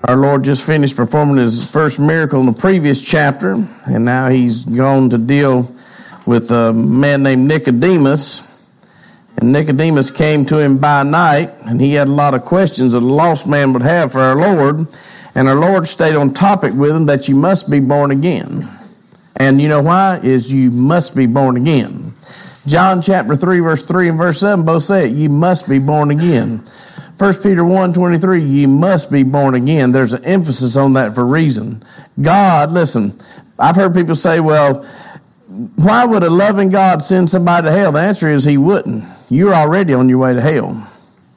Our Lord just finished performing his first miracle in the previous chapter, and now he's gone to deal with a man named Nicodemus. And Nicodemus came to him by night, and he had a lot of questions that a lost man would have for our Lord. And our Lord stayed on topic with him that you must be born again. And you know why? Is you must be born again. John chapter 3, verse 3 and verse 7 both say it. You must be born again. 1 Peter 1:23, you must be born again. There's an emphasis on that for a reason. God, listen, I've heard people say, well, why would a loving God send somebody to hell? The answer is he wouldn't. You're already on your way to hell.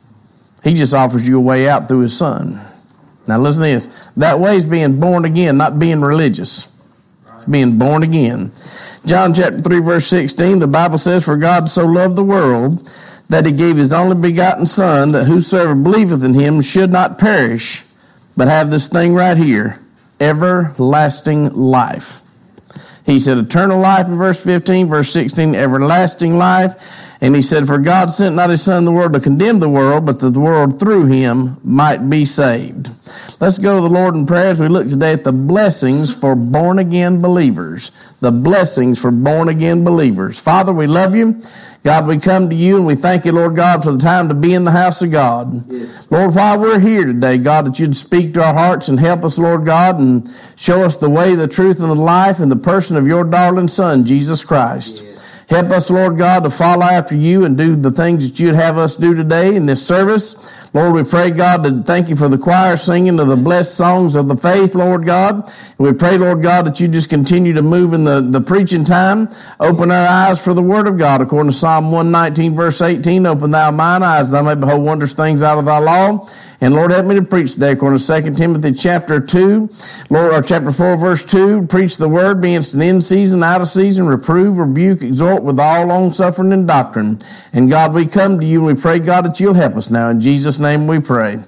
He just offers you a way out through his son. Now listen to this. That way is being born again, not being religious. It's being born again. John chapter 3, verse 16, the Bible says, for God so loved the world that he gave his only begotten Son, that whosoever believeth in him should not perish, but have this thing right here, everlasting life. He said eternal life in verse 15, verse 16, everlasting life. And he said, for God sent not his Son in the world to condemn the world, but that the world through him might be saved. Let's go to the Lord in prayer as we look today at the blessings for born-again believers. The blessings for born-again believers. Father, we love you. God, we come to you and we thank you, Lord God, for the time to be in the house of God. Yes. Lord, while we're here today, God, that you'd speak to our hearts and help us, Lord God, and show us the way, the truth, and the life in the person of your darling Son, Jesus Christ. Yes. Help us, Lord God, to follow after you and do the things that you'd have us do today in this service. Lord, we pray, God, to thank you for the choir singing of the blessed songs of the faith, Lord God. We pray, Lord God, that you just continue to move in the preaching time. Open our eyes for the word of God. According to Psalm 119, verse 18, open thou mine eyes, thou may behold wondrous things out of thy law. And Lord, help me to preach today, according to 2 Timothy chapter 2, Lord, or chapter 4, verse 2. Preach the word, be instant in season, out of season, reprove, rebuke, exhort with all long-suffering and doctrine. And God, we come to you and we pray, God, that you'll help us now. In Jesus' name we pray.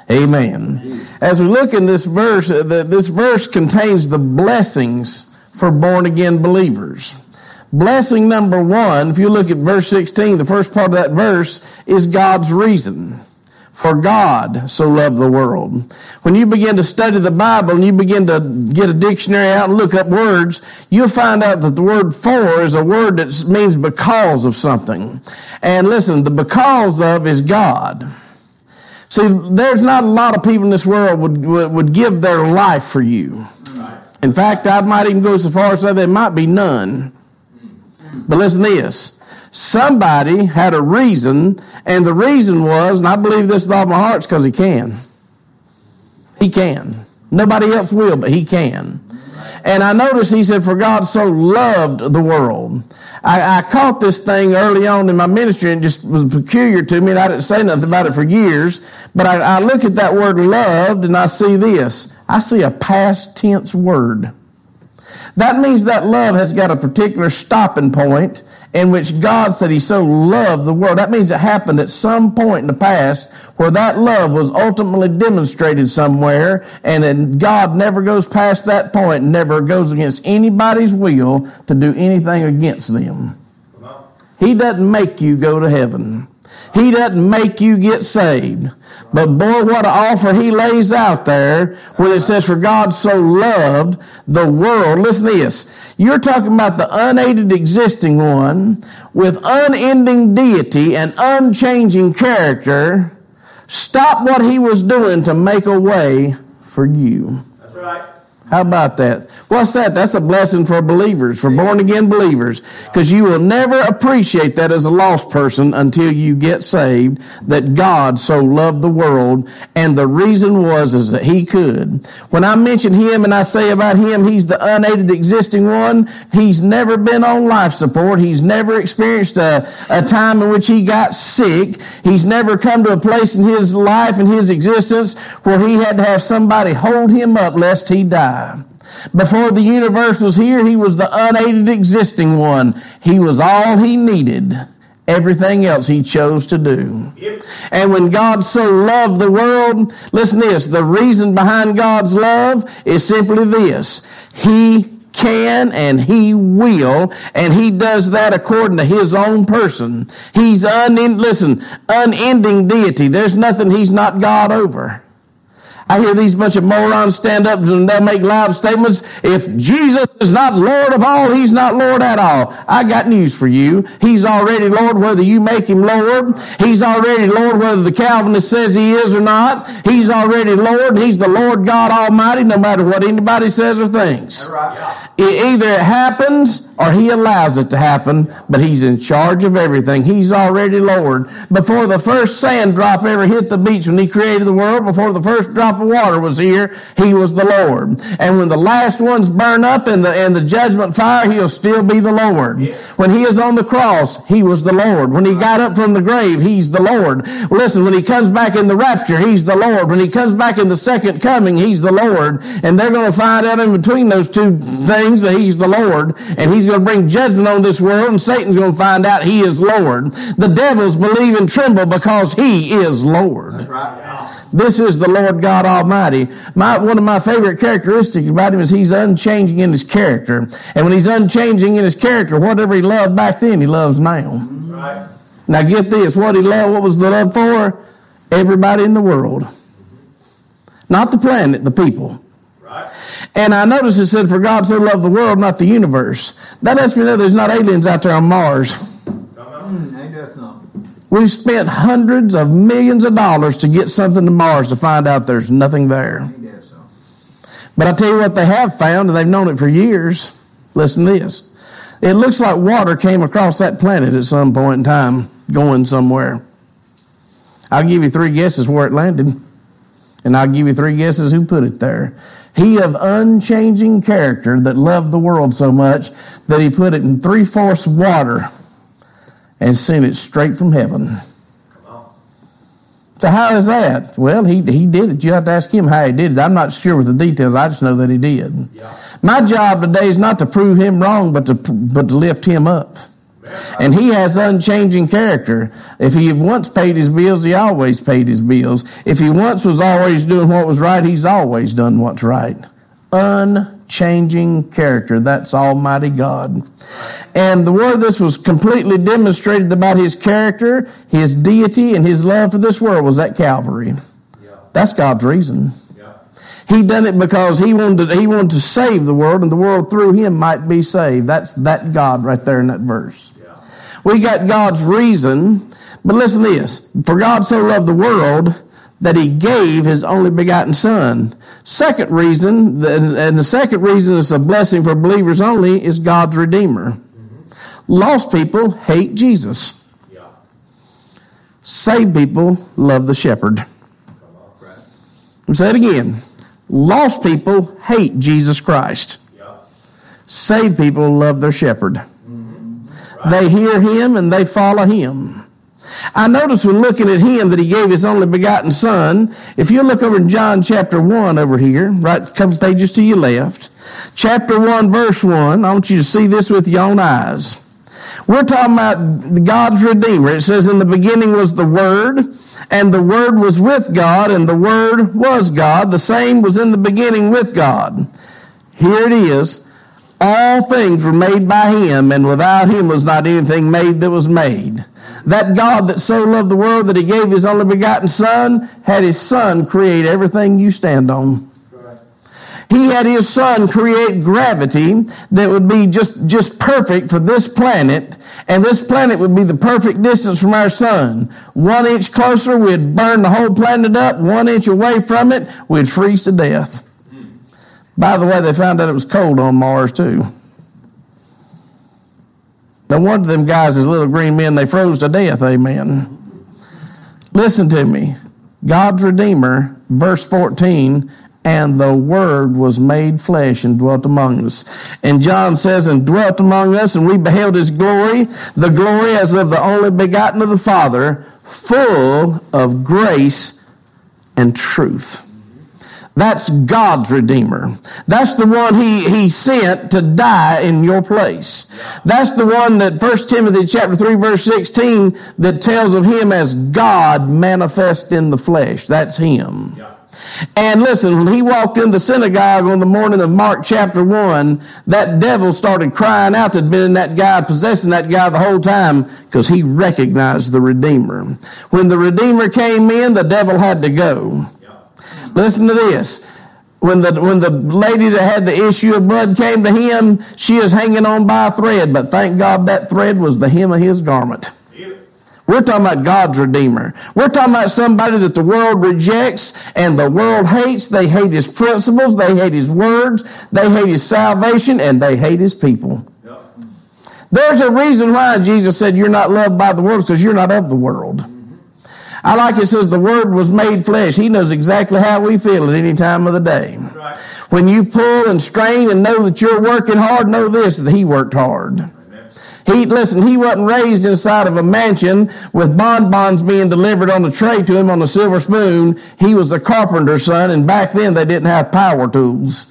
Amen. As we look in this verse, this verse contains the blessings for born-again believers. Blessing number one, if you look at verse 16, the first part of that verse is God's reason. For God so loved the world. When you begin to study the Bible and you begin to get a dictionary out and look up words, you'll find out that the word for is a word that means because of something. And listen, the because of is God. See, there's not a lot of people in this world would give their life for you. In fact, I might even go so far as to say there might be none. But listen to this. Somebody had a reason, and the reason was, and I believe this with all my heart, because he can. He can. Nobody else will, but he can. And I noticed he said, for God so loved the world. I caught this thing early on in my ministry, and it just was peculiar to me, and I didn't say nothing about it for years. But I look at that word loved, and I see this. I see a past tense word. That means that love has got a particular stopping point in which God said he so loved the world. That means it happened at some point in the past where that love was ultimately demonstrated somewhere, and then God never goes past that point, never goes against anybody's will to do anything against them. He doesn't make you go to heaven. He doesn't make you get saved. But boy, what an offer he lays out there when it says, for God so loved the world. Listen to this. You're talking about the unaided existing one with unending deity and unchanging character. Stop what he was doing to make a way for you. That's right. How about that? What's that? That's a blessing for believers, for born-again believers, because you will never appreciate that as a lost person until you get saved, that God so loved the world, and the reason is that he could. When I mention him and I say about him, he's the unaided existing one, he's never been on life support, he's never experienced a time in which he got sick, he's never come to a place in his life and his existence where he had to have somebody hold him up lest he die. Before the universe was here, he was the unaided existing one. He was all he needed. Everything else he chose to do. Yep. And when God so loved the world, listen to this, the reason behind God's love is simply this. He can and he will, and he does that according to his own person. He's unending deity. There's nothing he's not God over. I hear these bunch of morons stand up and they'll make loud statements. If Jesus is not Lord of all, he's not Lord at all. I got news for you. He's already Lord whether you make him Lord. He's already Lord whether the Calvinist says he is or not. He's already Lord. He's the Lord God Almighty no matter what anybody says or thinks. Either it happens or he allows it to happen, but he's in charge of everything. He's already Lord. Before the first sand drop ever hit the beach when he created the world, before the first drop of water was here, he was the Lord. And when the last ones burn up in the judgment fire, he'll still be the Lord. When he is on the cross, he was the Lord. When he got up from the grave, he's the Lord. Listen, when he comes back in the rapture, he's the Lord. When he comes back in the second coming, he's the Lord. And they're going to find out in between those two things that he's the Lord. And he's going to bring judgment on this world, and Satan's going to find out he is Lord. The devils believe and tremble because he is Lord. That's right. This is the Lord God Almighty. One of my favorite characteristics about him is he's unchanging in his character. And when he's unchanging in his character, whatever he loved back then, he loves now. Right. Now get this, what was the love for? Everybody in the world. Not the planet, the people. And I noticed it said, for God so loved the world, not the universe. That lets me know there's not aliens out there on Mars. We've spent hundreds of millions of dollars to get something to Mars to find out there's nothing there. But I tell you what they have found, and they've known it for years. Listen to this. It looks like water came across that planet at some point in time, going somewhere. I'll give you 3 guesses where it landed. And I'll give you 3 guesses who put it there. He of unchanging character that loved the world so much that he put it in 3/4 water and sent it straight from heaven. So how is that? Well, he did it. You have to ask him how he did it. I'm not sure with the details. I just know that he did. Yeah. My job today is not to prove him wrong, but to lift him up. And he has unchanging character. If he once paid his bills, he always paid his bills. If he once was always doing what was right, he's always done what's right. Unchanging character. That's Almighty God. And the word this was completely demonstrated about his character, his deity, and his love for this world was at Calvary. Yeah. That's God's reason. He done it because he wanted to save the world, and the world through him might be saved. That's that God right there in that verse. Yeah. We got God's reason, but listen to this. For God so loved the world that he gave his only begotten Son. Second reason, and the second reason is a blessing for believers only, is God's Redeemer. Mm-hmm. Lost people hate Jesus. Yeah. Saved people love the shepherd. I'll say it again. Lost people hate Jesus Christ. Yeah. Saved people love their shepherd. Mm-hmm. Right. They hear him and they follow him. I notice when looking at him that he gave his only begotten Son. If you look over in John chapter 1 over here, right a couple pages to your left, chapter 1 verse 1, I want you to see this with your own eyes. We're talking about God's Redeemer. It says, in the beginning was the Word, and the Word was with God, and the Word was God. The same was in the beginning with God. Here it is. All things were made by him, and without him was not anything made that was made. That God that so loved the world that he gave his only begotten Son, had his Son create everything you stand on. He had his Son create gravity that would be just perfect for this planet, and this planet would be the perfect distance from our sun. 1 inch closer, we'd burn the whole planet up. 1 inch away from it, we'd freeze to death. By the way, they found out it was cold on Mars, too. No wonder them guys, as little green men, they froze to death, amen. Listen to me. God's Redeemer, verse 14, and the Word was made flesh and dwelt among us. And John says, and dwelt among us, and we beheld his glory, the glory as of the only begotten of the Father, full of grace and truth. That's God's Redeemer. That's the one he sent to die in your place. That's the one that 1 Timothy chapter 3 verse 16 that tells of him as God manifest in the flesh. That's him. Yeah. And listen, when he walked in the synagogue on the morning of Mark chapter 1, that devil started crying out that had been in that guy, possessing that guy the whole time, because he recognized the Redeemer. When the Redeemer came in, the devil had to go. Listen to this. When the lady that had the issue of blood came to him, she is hanging on by a thread, but thank God that thread was the hem of his garment. We're talking about God's Redeemer. We're talking about somebody that the world rejects and the world hates. They hate his principles. They hate his words. They hate his salvation, and they hate his people. Yep. There's a reason why Jesus said you're not loved by the world, because you're not of the world. I like it says the Word was made flesh. He knows exactly how we feel at any time of the day. Right. When you pull and strain and know that you're working hard, know this, that he worked hard. He wasn't raised inside of a mansion with bonbons being delivered on the tray to him on a silver spoon. He was a carpenter's son, and back then they didn't have power tools.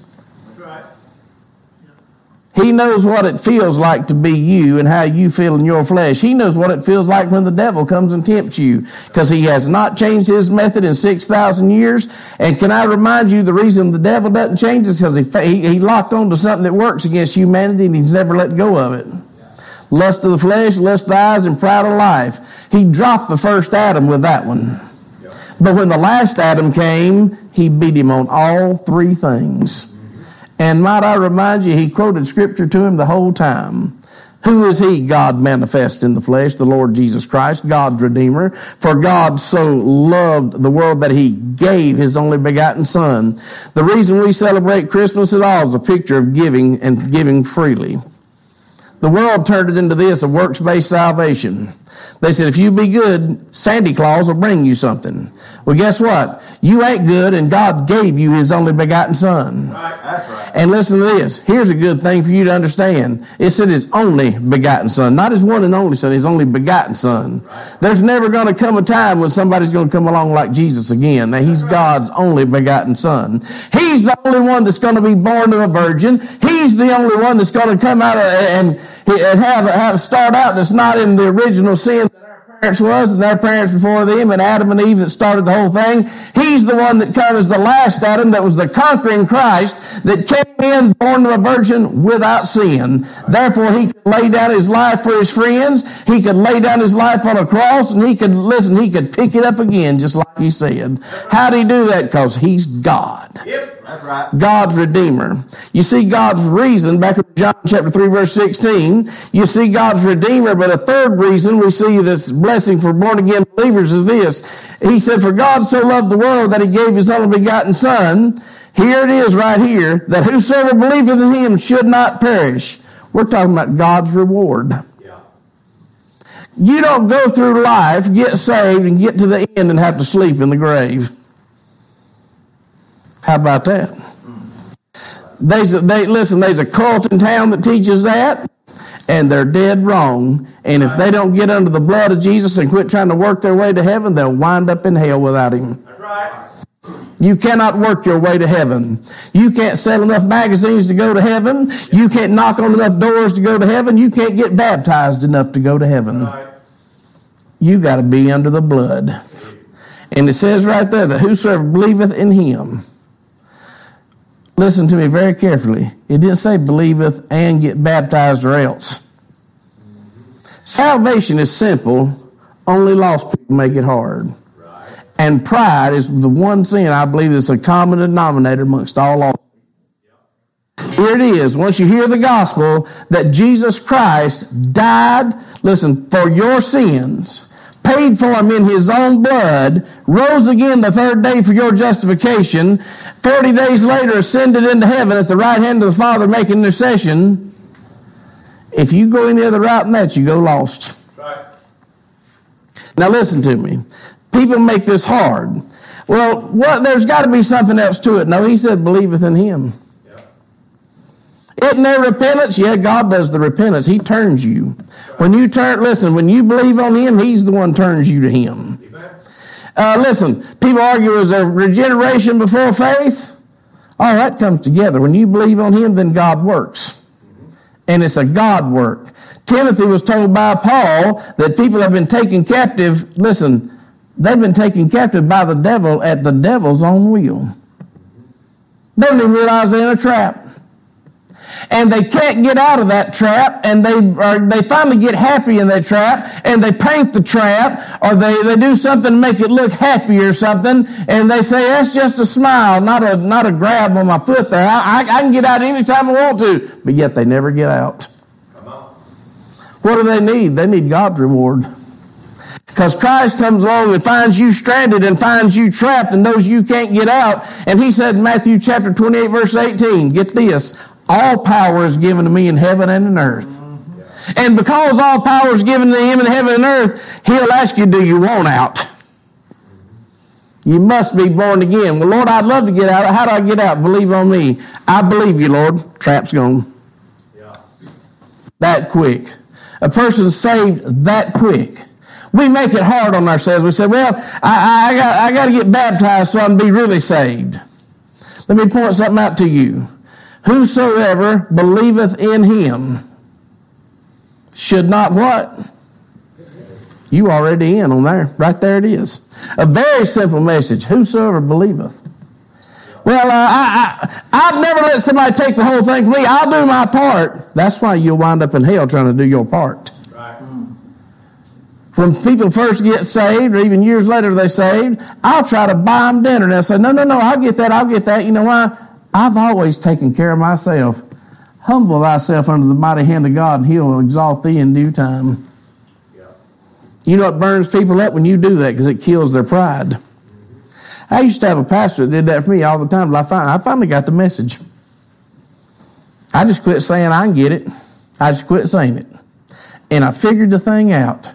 He knows what it feels like to be you and how you feel in your flesh. He knows what it feels like when the devil comes and tempts you, because he has not changed his method in 6,000 years. And can I remind you, the reason the devil doesn't change is because he locked on to something that works against humanity, and he's never let go of it. Lust of the flesh, lust of the eyes, and pride of life. He dropped the first Adam with that one. But when the last Adam came, he beat him on all three things. And might I remind you, he quoted Scripture to him the whole time. Who is he? God manifest in the flesh, the Lord Jesus Christ, God's Redeemer. For God so loved the world that he gave his only begotten Son. The reason we celebrate Christmas at all is a picture of giving and giving freely. The world turned it into this, a works-based salvation. They said, if you be good, Santa Claus will bring you something. Well, guess what? You ain't good, and God gave you his only begotten Son. Right, that's right. And listen to this. Here's a good thing for you to understand. It said his only begotten Son, not his one and only Son, his only begotten Son. Right. There's never going to come a time when somebody's going to come along like Jesus again. Now, he's God's only begotten Son. He's the only one that's going to be born to a virgin. He's the only one that's going to come out and have start out that's not in the original sin that our parents was, and their parents before them, and Adam and Eve that started the whole thing. He's the one that comes as the last Adam, that was the conquering Christ, that came in born to a virgin without sin. Therefore, he could lay down his life for his friends. He could lay down his life on a cross, and he could pick it up again, just like he said. How did he do that? Because he's God. Yep. That's right. God's Redeemer. You see God's reason, back in John chapter 3, verse 16, you see God's Redeemer, but a third reason we see this blessing for born-again believers is this. He said, for God so loved the world that he gave his only begotten Son. Here it is right here, that whosoever believeth in him should not perish. We're talking about God's reward. Yeah. You don't go through life, get saved, and get to the end and have to sleep in the grave. How about that? There's a cult in town that teaches that, and they're dead wrong. And if they don't get under the blood of Jesus and quit trying to work their way to heaven, they'll wind up in hell without him. That's right. You cannot work your way to heaven. You can't sell enough magazines to go to heaven. You can't knock on enough doors to go to heaven. You can't get baptized enough to go to heaven. Right. You got to be under the blood. And it says right there that whosoever believeth in him. Listen to me very carefully. It didn't say believeth and get baptized or else. Salvation is simple. Only lost people make it hard. Right. And pride is the one sin I believe is a common denominator amongst all lost people. Here it is. Once you hear the gospel that Jesus Christ died, listen, for your sins, paid for them in his own blood, rose again the third day for your justification, 40 days later ascended into heaven at the right hand of the Father making intercession. If you go any other route than that, you go lost. Right. Now listen to me. People make this hard. Well, there's got to be something else to it. No, he said believeth in him. Isn't there repentance? Yeah, God does the repentance. He turns you. When you believe on him, he's the one turns you to him. Listen, people argue, is there regeneration before faith? All that comes together. When you believe on him, then God works. And it's a God work. Timothy was told by Paul that people have been taken captive. Listen, they've been taken captive by the devil at the devil's own will. They don't even realize they're in a trap. and they can't get out of that trap, and they finally get happy in that trap, and they paint the trap, or they do something to make it look happy or something, and they say, that's just a smile, not a grab on my foot there. I can get out anytime I want to, but yet they never get out. What do they need? They need God's reward. Because Christ comes along and finds you stranded and finds you trapped and knows you can't get out. And he said in Matthew chapter 28, verse 18, get this, all power is given to me in heaven and in earth. And because all power is given to him in heaven and earth, he'll ask you, do you want out? You must be born again. Well, Lord, I'd love to get out. How do I get out? Believe on me. I believe you, Lord. Trap's gone. Yeah. That quick. A person's saved that quick. We make it hard on ourselves. We say, well, I got to get baptized so I can be really saved. Let me point something out to you. Whosoever believeth in him should not what? You already in on there. Right there it is. A very simple message. Whosoever believeth. Well, I've never let somebody take the whole thing from me. I'll do my part. That's why you'll wind up in hell trying to do your part. When people first get saved, or even years later they're saved, I'll try to buy them dinner. And they'll say, no, I'll get that. You know why? I've always taken care of myself. Humble thyself under the mighty hand of God, and he'll exalt thee in due time. Yeah. You know what burns people up when you do that? Because it kills their pride. I used to have a pastor that did that for me all the time, but I finally got the message. I just quit saying I can get it. I just quit saying it. And I figured the thing out.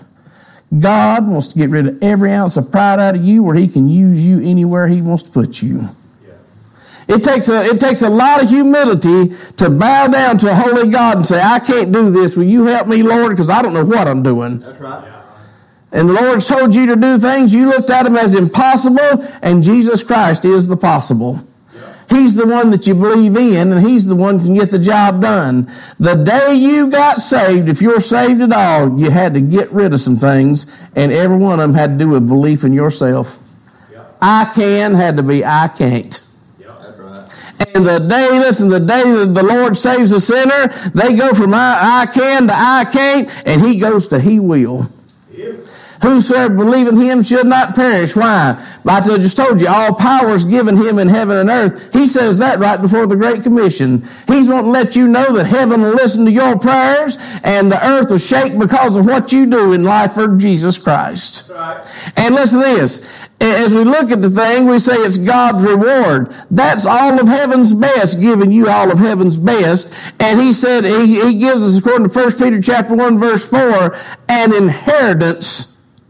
God wants to get rid of every ounce of pride out of you where he can use you anywhere he wants to put you. Yeah. It takes a lot of humility to bow down to a holy God and say, I can't do this. Will you help me, Lord? Because I don't know what I'm doing. That's right. Yeah. And the Lord's told you to do things. You looked at them as impossible, and Jesus Christ is the possible. He's the one that you believe in, and he's the one who can get the job done. The day you got saved, if you're saved at all, you had to get rid of some things, and every one of them had to do with belief in yourself. Yep. I can had to be I can't. Yep, that's right. And the day that the Lord saves a sinner, they go from I can to I can't, and he goes to he will. Yep. Whosoever believeth him should not perish. Why? I just told you, all power is given him in heaven and earth. He says that right before the Great Commission. He's wanting to let you know that heaven will listen to your prayers and the earth will shake because of what you do in life for Jesus Christ. Right. And listen to this. As we look at the thing, we say it's God's reward. That's all of heaven's best, giving you all of heaven's best. And he said, he gives us, according to 1 Peter chapter 1, verse 4, an inheritance.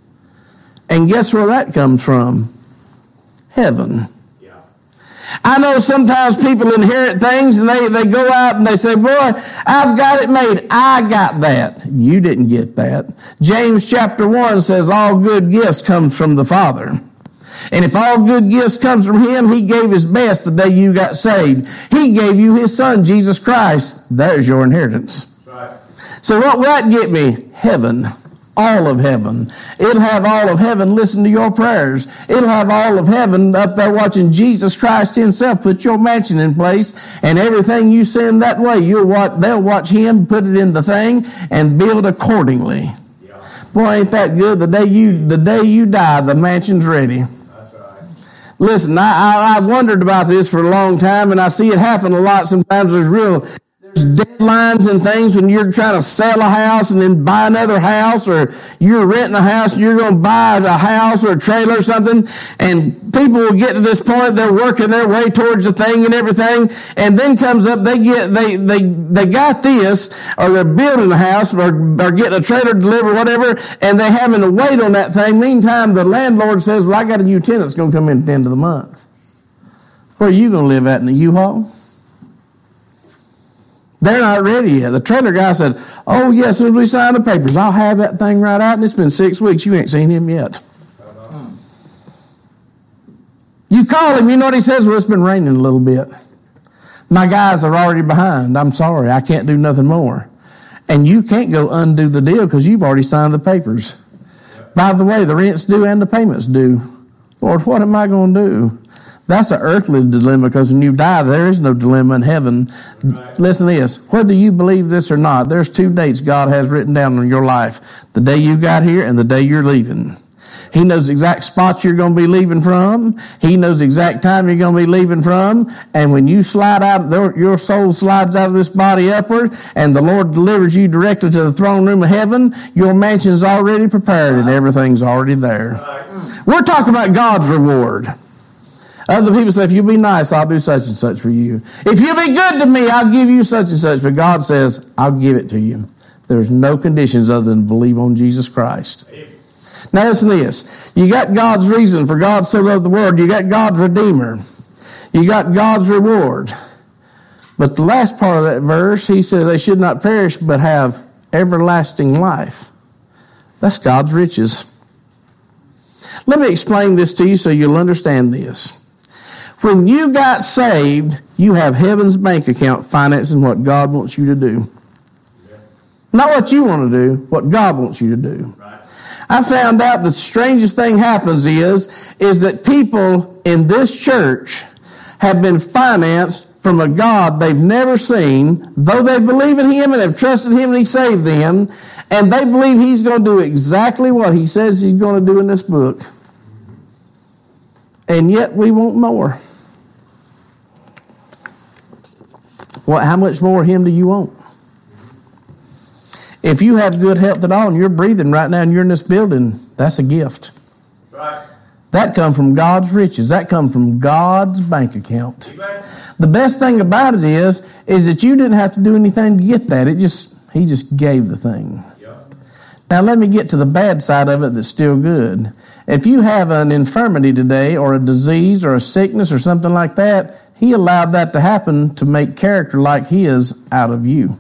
And guess where that comes from? Heaven. Yeah. I know sometimes people inherit things and they go out and they say, boy, I've got it made. I got that. You didn't get that. James chapter 1 says all good gifts comes from the Father. And if all good gifts comes from him, he gave his best the day you got saved. He gave you his son, Jesus Christ. There's your inheritance. Right. So what will that get me? Heaven. All of heaven. It'll have all of heaven listen to your prayers. It'll have all of heaven up there watching Jesus Christ himself put your mansion in place, and everything you send that way, they'll watch him put it in the thing and build accordingly. Yeah. Boy, ain't that good? The day you die, the mansion's ready. That's right. Listen, I've wondered about this for a long time, and I see it happen a lot. Sometimes there's deadlines and things when you're trying to sell a house and then buy another house, or you're renting a house and you're going to buy a house or a trailer or something, and people will get to this point, they're working their way towards the thing and everything, and then comes up, they got this, or they're building a house or getting a trailer delivered, whatever, and they're having to wait on that thing. Meantime, the landlord says, well, I got a new tenant that's going to come in at the end of the month. Where are you going to live at, in the U-Haul? They're not ready yet. The trailer guy said, oh, yeah, as soon as we sign the papers, I'll have that thing right out, and it's been 6 weeks. You ain't seen him yet. You call him, you know what he says? Well, it's been raining a little bit. My guys are already behind. I'm sorry, I can't do nothing more. And you can't go undo the deal because you've already signed the papers. By the way, the rent's due and the payment's due. Lord, what am I going to do? That's an earthly dilemma, because when you die, there is no dilemma in heaven. Right. Listen to this. Whether you believe this or not, there's 2 dates God has written down in your life. The day you got here and the day you're leaving. He knows the exact spots you're going to be leaving from. He knows the exact time you're going to be leaving from. And when you slide out, your soul slides out of this body upward, and the Lord delivers you directly to the throne room of heaven, your mansion's already prepared and everything's already there. We're talking about God's reward. Other people say, if you be nice, I'll do such and such for you. If you be good to me, I'll give you such and such. But God says, I'll give it to you. There's no conditions other than believe on Jesus Christ. Now listen to this. You got God's reason for God so loved the world. You got God's Redeemer. You got God's reward. But the last part of that verse, he says they should not perish but have everlasting life. That's God's riches. Let me explain this to you so you'll understand this. When you got saved, you have heaven's bank account financing what God wants you to do. Not what you want to do, what God wants you to do. Right. I found out the strangest thing happens is that people in this church have been financed from a God they've never seen, though they believe in Him and have trusted Him and He saved them, and they believe He's going to do exactly what He says He's going to do in this book. And yet we want more. Well, how much more of Him do you want? If you have good health at all and you're breathing right now and you're in this building, that's a gift. Right. That comes from God's riches. That comes from God's bank account. Amen. The best thing about it is that you didn't have to do anything to get that. He just gave the thing. Yep. Now let me get to the bad side of it that's still good. If you have an infirmity today or a disease or a sickness or something like that, He allowed that to happen to make character like His out of you.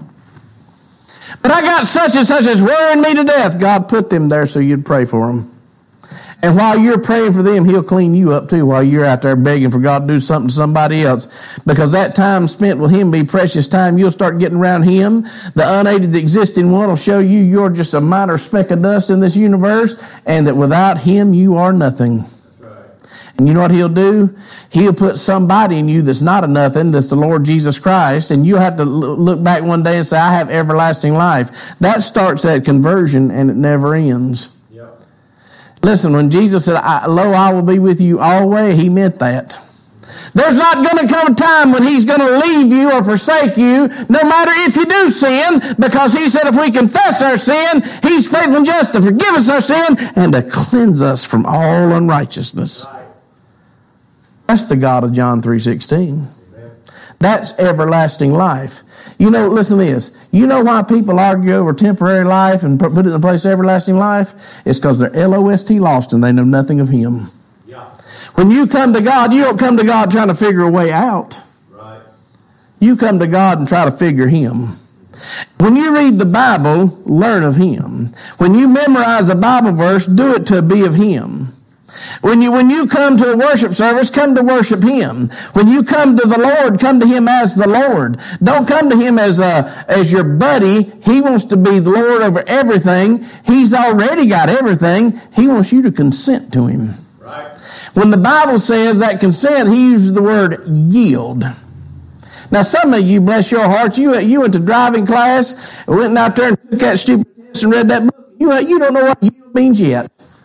But I got such and such as worrying me to death. God put them there so you'd pray for them. And while you're praying for them, He'll clean you up too while you're out there begging for God to do something to somebody else. Because that time spent with Him be precious time. You'll start getting around Him. The unaided existing one will show you you're just a minor speck of dust in this universe, and that without Him you are nothing. And you know what He'll do? He'll put somebody in you that's not a nothing, that's the Lord Jesus Christ, and you'll have to look back one day and say, I have everlasting life. That starts that conversion, and it never ends. Yep. Listen, when Jesus said, lo, I will be with you always, He meant that. There's not going to come a time when He's going to leave you or forsake you, no matter if you do sin, because He said if we confess our sin, He's faithful and just to forgive us our sin and to cleanse us from all unrighteousness. Right. That's the God of John 3:16. That's everlasting life. You know, listen to this. You know why people argue over temporary life and put it in the place of everlasting life? It's because they're LOST, lost, and they know nothing of Him. Yeah. When you come to God, you don't come to God trying to figure a way out. Right. You come to God and try to figure Him. When you read the Bible, learn of Him. When you memorize a Bible verse, do it to be of Him. When you come to a worship service, come to worship Him. When you come to the Lord, come to Him as the Lord. Don't come to Him as your buddy. He wants to be the Lord over everything. He's already got everything. He wants you to consent to Him. Right. When the Bible says that consent, He uses the word yield. Now some of you, bless your hearts, you went to driving class, went out there and took that stupid test and read that book. You don't know what yield means yet.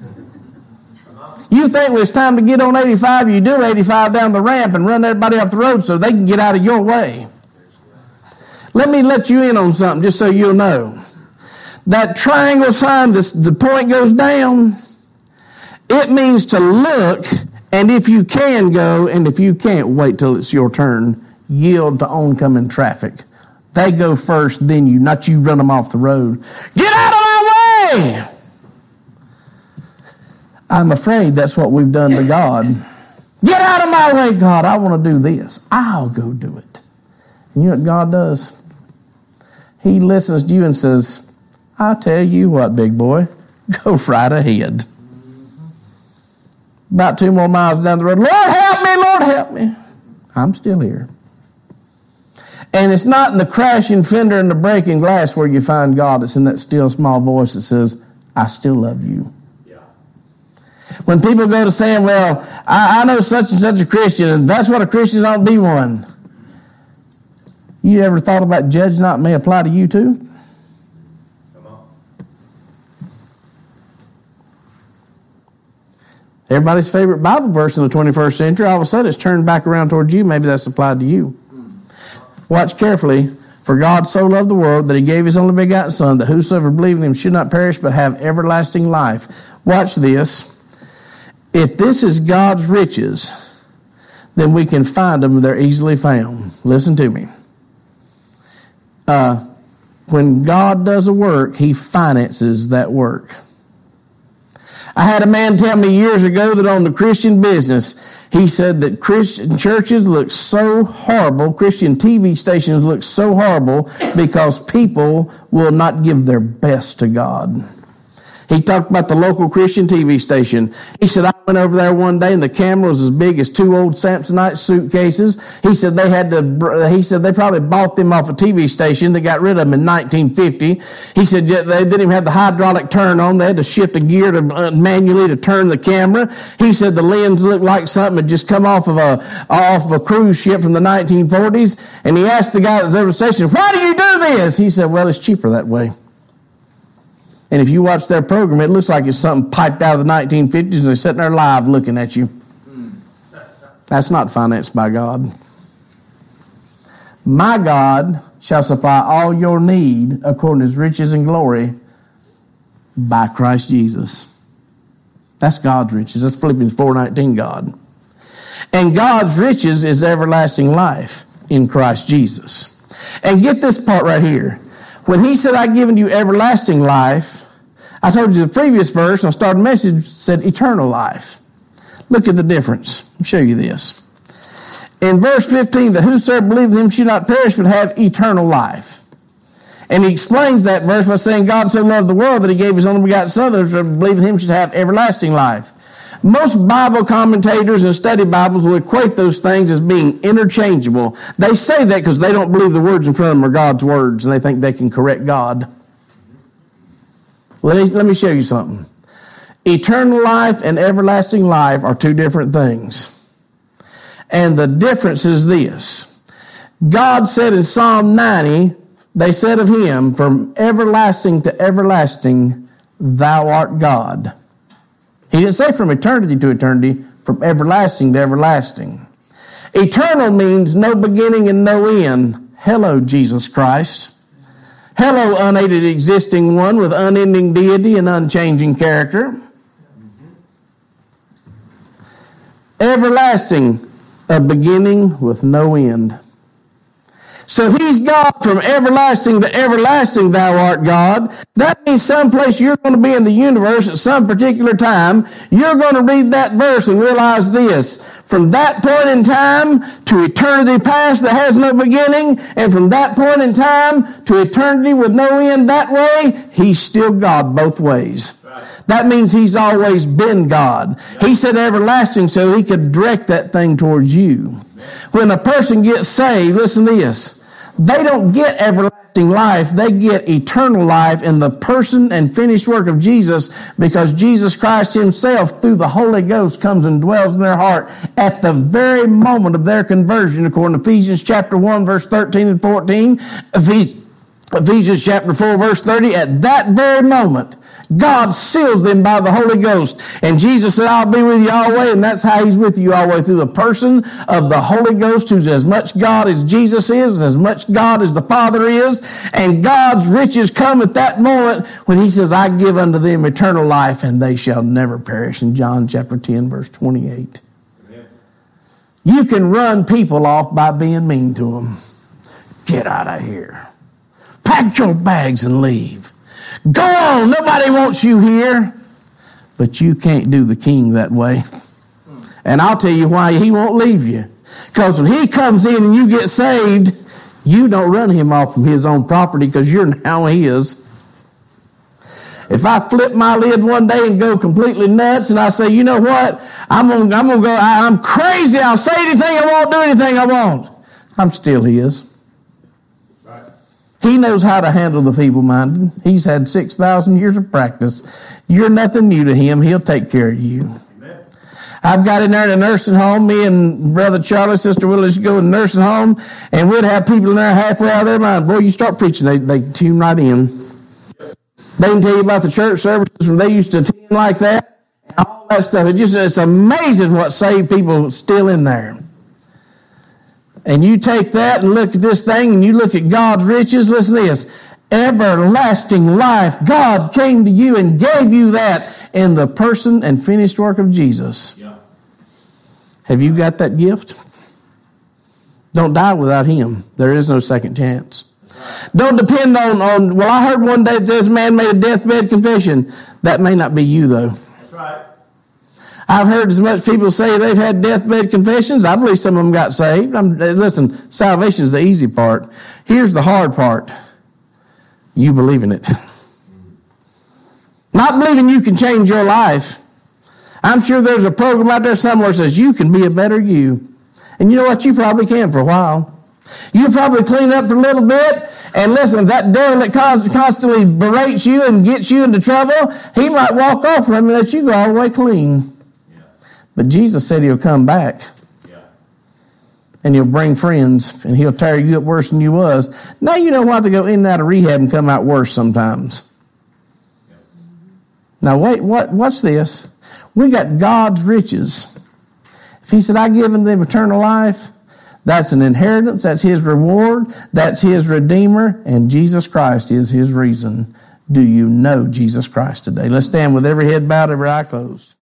You think when it's time to get on 85, you do 85 down the ramp and run everybody off the road so they can get out of your way. Let me let you in on something just so you'll know. That triangle sign, the point goes down. It means to look, and if you can go, and if you can't, wait till it's your turn. Yield to oncoming traffic. They go first, then you, not you run them off the road. Get out of my way! I'm afraid that's what we've done to God. Get out of my way, God. I want to do this. I'll go do it. And you know what God does? He listens to you and says, I tell you what, big boy, go right ahead. About 2 more miles down the road, Lord help me, Lord help me. I'm still here. And it's not in the crashing fender and the breaking glass where you find God. It's in that still small voice that says, I still love you. When people go to saying, well, I know such and such a Christian, and that's what a Christian ought to be one. You ever thought about judge not may apply to you too? Come on. Everybody's favorite Bible verse in the 21st century, all of a sudden it's turned back around towards you. Maybe that's applied to you. Watch carefully. For God so loved the world that he gave his only begotten Son, that whosoever believed in him should not perish but have everlasting life. Watch this. If this is God's riches, then we can find them. They're easily found. Listen to me. When God does a work, he finances that work. I had a man tell me years ago that on the Christian business, he said that Christian churches look so horrible, Christian TV stations look so horrible because people will not give their best to God. He talked about the local Christian TV station. He said, I went over there one day and the camera was as big as two old Samsonite suitcases. He said they probably bought them off a TV station. They got rid of them in 1950. He said they didn't even have the hydraulic turn on. They had to shift a gear to manually to turn the camera. He said the lens looked like something had just come off of a cruise ship from the 1940s. And he asked the guy that was over the station, why do you do this? He said, well, it's cheaper that way. And if you watch their program, it looks like it's something piped out of the 1950s and they're sitting there live looking at you. That's not financed by God. My God shall supply all your need according to his riches and glory by Christ Jesus. That's God's riches. That's Philippians 4:19 God. And God's riches is everlasting life in Christ Jesus. And get this part right here. When he said, I've given you everlasting life, I told you the previous verse, and I started the message, said eternal life. Look at the difference. I'll show you this. In verse 15, that whosoever believeth in him should not perish, but have eternal life. And he explains that verse by saying, God so loved the world that he gave his only begotten Son, that whosoever believeth in him should have everlasting life. Most Bible commentators and study Bibles will equate those things as being interchangeable. They say that because they don't believe the words in front of them are God's words and they think they can correct God. Let me show you something. Eternal life and everlasting life are two different things. And the difference is this. God said in Psalm 90, they said of him, from everlasting to everlasting, thou art God. He didn't say from eternity to eternity, from everlasting to everlasting. Eternal means no beginning and no end. Hello, Jesus Christ. Hello, unaided existing one with unending deity and unchanging character. Everlasting, a beginning with no end. So if he's God from everlasting to everlasting, thou art God. That means someplace you're going to be in the universe at some particular time. You're going to read that verse and realize this. From that point in time to eternity past that has no beginning, and from that point in time to eternity with no end that way, he's still God both ways. That means he's always been God. He said everlasting so he could direct that thing towards you. When a person gets saved, listen to this. They don't get everlasting life. They get eternal life in the person and finished work of Jesus, because Jesus Christ himself, through the Holy Ghost, comes and dwells in their heart at the very moment of their conversion, according to Ephesians chapter 1, verse 13 and 14. Ephesians chapter 4, verse 30. At that very moment, God seals them by the Holy Ghost. And Jesus said, I'll be with you always. And that's how he's with you always, through the person of the Holy Ghost, who's as much God as Jesus is, as much God as the Father is. And God's riches come at that moment when he says, I give unto them eternal life, and they shall never perish. In John chapter 10, verse 28. Amen. You can run people off by being mean to them. Get out of here. Pack your bags and leave. Go on, nobody wants you here. But you can't do the king that way. And I'll tell you why he won't leave you. Because when he comes in and you get saved, you don't run him off from his own property, because you're now his. If I flip my lid one day and go completely nuts and I say, you know what, I'm crazy, I'll say anything I want, do anything I want, I'm still his. He knows how to handle the feeble-minded. He's had 6,000 years of practice. You're nothing new to him. He'll take care of you. Amen. I've got in there in a nursing home. Me and Brother Charlie, Sister Willie used to go in the nursing home, and we'd have people in there halfway out of their mind. Boy, you start preaching, they tune right in. They can tell you about the church services when they used to attend like that, and all that stuff. It's amazing what saved people still in there. And you take that and look at this thing and you look at God's riches. Listen to this. Everlasting life. God came to you and gave you that in the person and finished work of Jesus. Yeah. Have you got that gift? Don't die without him. There is no second chance. Don't depend on well, I heard one day that this man made a deathbed confession. That may not be you, though. That's right. I've heard as much people say they've had deathbed confessions. I believe some of them got saved. Listen, salvation is the easy part. Here's the hard part. You believe in it. Not believing you can change your life. I'm sure there's a program out there somewhere that says you can be a better you. And you know what? You probably can for a while. You probably clean up for a little bit. And listen, if that derelict constantly berates you and gets you into trouble, he might walk off from him and let you go all the way clean. But Jesus said he'll come back. Yeah. And he'll bring friends. And he'll tear you up worse than you was. Now you know why they go in and out of rehab and come out worse sometimes. Yeah. Now wait, what's this? We got God's riches. If he said, I give them eternal life, that's an inheritance. That's his reward. That's his Redeemer. And Jesus Christ is his reason. Do you know Jesus Christ today? Let's stand with every head bowed, every eye closed.